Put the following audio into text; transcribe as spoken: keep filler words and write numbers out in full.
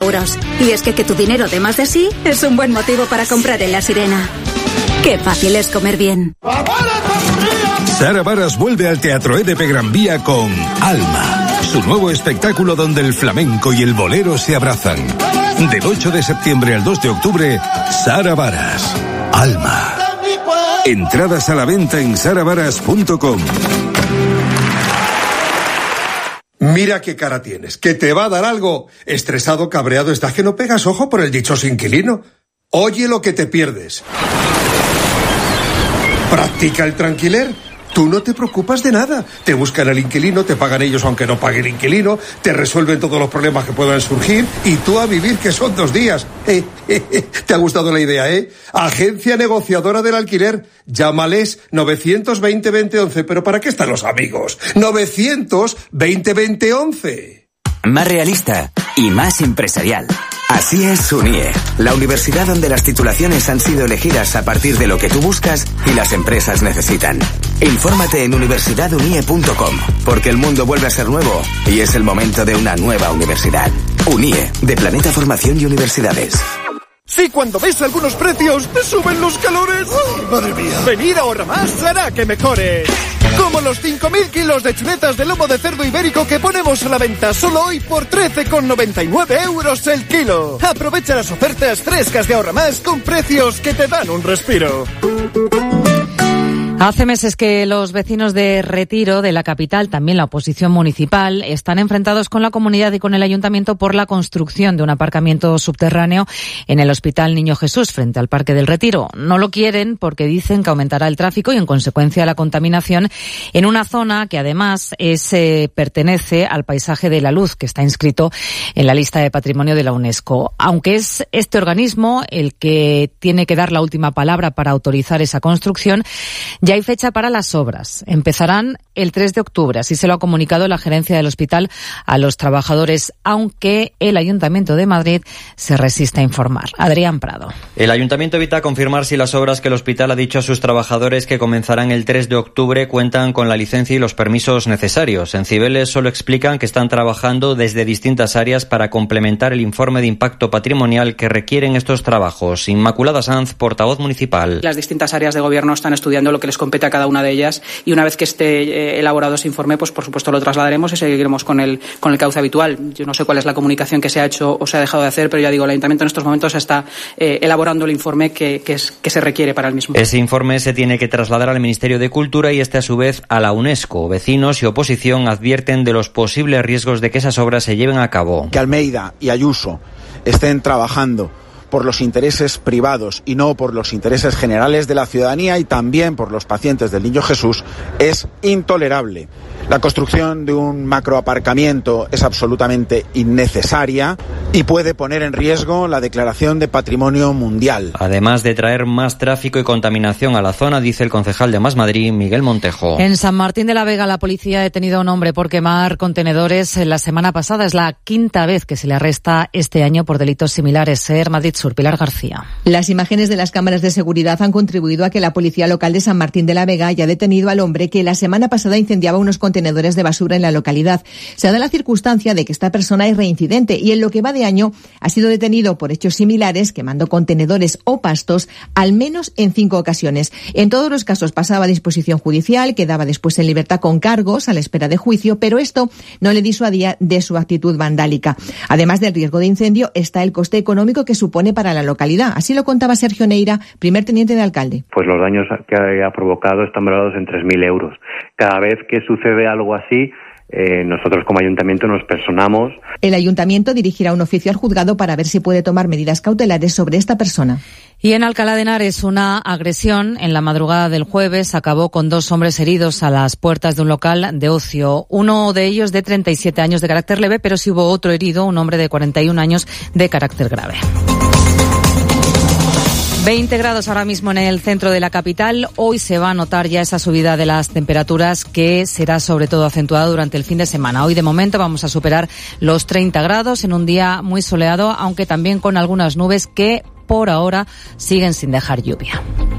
euros. Y es que que tu dinero dé más de sí es un buen motivo para comprar en La Sirena. Qué fácil es comer bien. Sara Varas vuelve al Teatro E D P Gran Vía con Alma, su nuevo espectáculo donde el flamenco y el bolero se abrazan. Del ocho de septiembre al dos de octubre, Sara Varas, Alma. Entradas a la venta en sara varas punto com. Mira qué cara tienes, que te va a dar algo. Estresado, cabreado, estás que no pegas ojo por el dichoso inquilino. Oye lo que te pierdes. Practica el tranquiler. Tú no te preocupas de nada. Te buscan el inquilino, te pagan ellos aunque no pague el inquilino, te resuelven todos los problemas que puedan surgir y tú a vivir, que son dos días. Eh, eh, eh. ¿Te ha gustado la idea, eh? Agencia negociadora del alquiler. Llámales novecientos veinte veinte once. ¿Pero para qué están los amigos? novecientos veinte veinte once. Más realista y más empresarial. Así es UNIE, la universidad donde las titulaciones han sido elegidas a partir de lo que tú buscas y las empresas necesitan. Infórmate en universidad unie punto com, porque el mundo vuelve a ser nuevo y es el momento de una nueva universidad. UNIE, de Planeta Formación y Universidades. Si cuando ves algunos precios te suben los calores. ¡Ay, madre mía! Venir a Ahorra Más hará que mejore. Como los cinco mil kilos de chuletas de lomo de cerdo ibérico que ponemos a la venta solo hoy por trece con noventa y nueve euros el kilo. Aprovecha las ofertas frescas de Ahorra Más con precios que te dan un respiro. Hace meses que los vecinos de Retiro, de la capital, también la oposición municipal, están enfrentados con la comunidad y con el ayuntamiento por la construcción de un aparcamiento subterráneo en el Hospital Niño Jesús, frente al Parque del Retiro. No lo quieren porque dicen que aumentará el tráfico y, en consecuencia, la contaminación en una zona que, además, es, eh, pertenece al paisaje de la luz, que está inscrito en la lista de patrimonio de la UNESCO. Aunque es este organismo el que tiene que dar la última palabra para autorizar esa construcción, ya hay fecha para las obras. Empezarán el tres de octubre, así se lo ha comunicado la gerencia del hospital a los trabajadores, aunque el Ayuntamiento de Madrid se resiste a informar. Adrián Prado. El Ayuntamiento evita confirmar si las obras que el hospital ha dicho a sus trabajadores que comenzarán el tres de octubre cuentan con la licencia y los permisos necesarios. En Cibeles solo explican que están trabajando desde distintas áreas para complementar el informe de impacto patrimonial que requieren estos trabajos. Inmaculada Sanz, portavoz municipal. Las distintas áreas de gobierno están estudiando lo que les compete a cada una de ellas y una vez que esté eh, elaborado ese informe, pues por supuesto lo trasladaremos y seguiremos con el con el cauce habitual. Yo no sé cuál es la comunicación que se ha hecho o se ha dejado de hacer, pero ya digo, el Ayuntamiento en estos momentos está eh, elaborando el informe que, que, es, que se requiere para el mismo. Ese informe se tiene que trasladar al Ministerio de Cultura y este a su vez a la UNESCO. Vecinos y oposición advierten de los posibles riesgos de que esas obras se lleven a cabo. Que Almeida y Ayuso estén trabajando por los intereses privados y no por los intereses generales de la ciudadanía y también por los pacientes del Niño Jesús es intolerable. La construcción de un macroaparcamiento es absolutamente innecesaria y puede poner en riesgo la declaración de patrimonio mundial. Además de traer más tráfico y contaminación a la zona, dice el concejal de Más Madrid, Miguel Montejo. En San Martín de la Vega, la policía ha detenido a un hombre por quemar contenedores la semana pasada. Es la quinta vez que se le arresta este año por delitos similares. Ser Madrid Sur, Pilar García. Las imágenes de las cámaras de seguridad han contribuido a que la policía local de San Martín de la Vega haya detenido al hombre que la semana pasada incendiaba unos contenedores de basura en la localidad. Se da la circunstancia de que esta persona es reincidente y en lo que va de año ha sido detenido por hechos similares, quemando contenedores o pastos, al menos en cinco ocasiones. En todos los casos pasaba a disposición judicial, quedaba después en libertad con cargos a la espera de juicio, pero esto no le disuadía de su actitud vandálica. Además del riesgo de incendio, está el coste económico que supone para la localidad. Así lo contaba Sergio Neira, primer teniente de alcalde. Pues los daños que ha provocado están valorados en tres mil euros. Cada vez que sucede algo así, eh, nosotros como ayuntamiento nos personamos. El ayuntamiento dirigirá un oficio al juzgado para ver si puede tomar medidas cautelares sobre esta persona. Y en Alcalá de Henares, una agresión en la madrugada del jueves acabó con dos hombres heridos a las puertas de un local de ocio. Uno de ellos de treinta y siete años de carácter leve, pero sí hubo otro herido, un hombre de cuarenta y un años de carácter grave. veinte grados ahora mismo en el centro de la capital. Hoy se va a notar ya esa subida de las temperaturas que será sobre todo acentuada durante el fin de semana. Hoy de momento vamos a superar los treinta grados en un día muy soleado, aunque también con algunas nubes que por ahora siguen sin dejar lluvia.